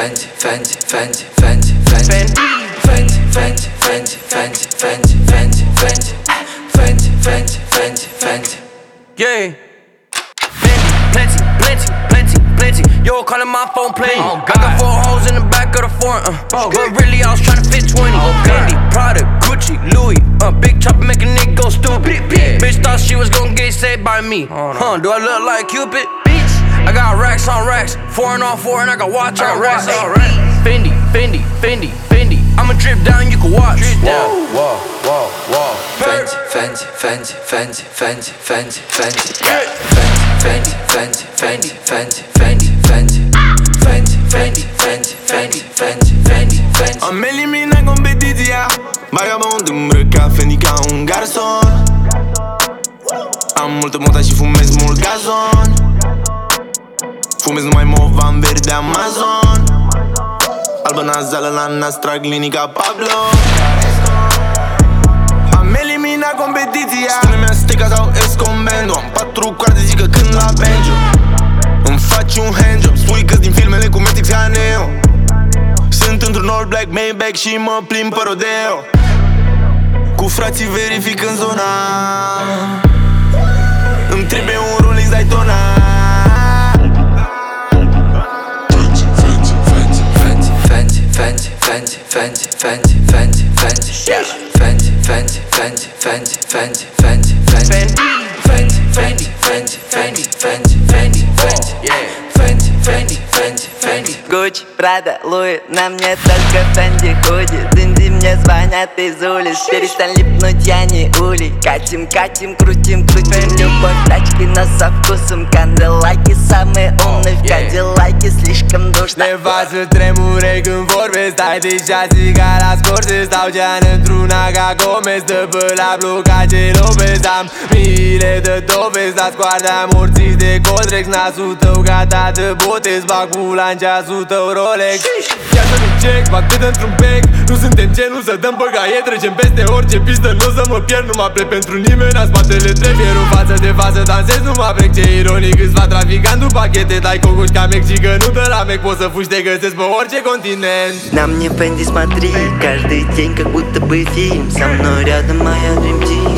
Yeah. Plenty. Yo, calling my phone playing. I got 4 hoes in the back of the foreign. But really, I was trying to fit 20. Fendi, Prada, Gucci, Louis. Big chopper make a nigga go stupid. Bitch thought she was gonna get saved by me. Do I look like Cupid? I got racks on racks, 4 on 4, and I got watch on racks. Fendi. I'ma drip down, you can watch. Whoa. Am eliminat competiția, vagabond îmbrăcat Fendi ca un garson. Am multă moda și fumez mult gazon. Fumez numai movan verde Amazon. Albă nazală la nas, trag linii ca Pablo. Am eliminat competiția, spune-mi Azteca sau Escombendo. Am 4 coarde, zic că când la banjo îmi faci un handjob, spui că-s din filmele cu Matrix ca Neo. Sunt într-un all black Maybach și mă plimb pe rodeo. Cu frații verific în zona. Îmi trebuie un Rolex Daytona. Gucci, Prada, Louis, на мне только Фенди худи. Динди мне звонят из улиц, перестань липнуть, я не улей. Катим, крутим любовь, тачки, но со вкусом. Канделаки, самые умные в Кадиллаке, слишком душно. Le fac să tremure când vorbesc, stai deja țigar la scor. Se stau gean într-una ca Gomez, dă pe la blocace Lopez. Am miile de dovezi, dați coarda morții de Codrex. Nasul tău gata de botez, bag pula în ceasul tău Rolex. Ia să-mi check, bag cât într-un bec. Nu suntem genul să dăm băgaie, trecem peste orice pistă. Nu o să mă pierd, nu mă plec pentru nimeni. În spatele trebuie o față de față, dansez, nu mă plec. Ce ironic, îți va traficantul pachete. Dai cocoș ca Mexică, nu de la Mec. Poți să fugi, te găsesc pe orice continent. На мне Фенди, смотри, каждый день как будто бы фильм. Со мной рядом моя Dream Team.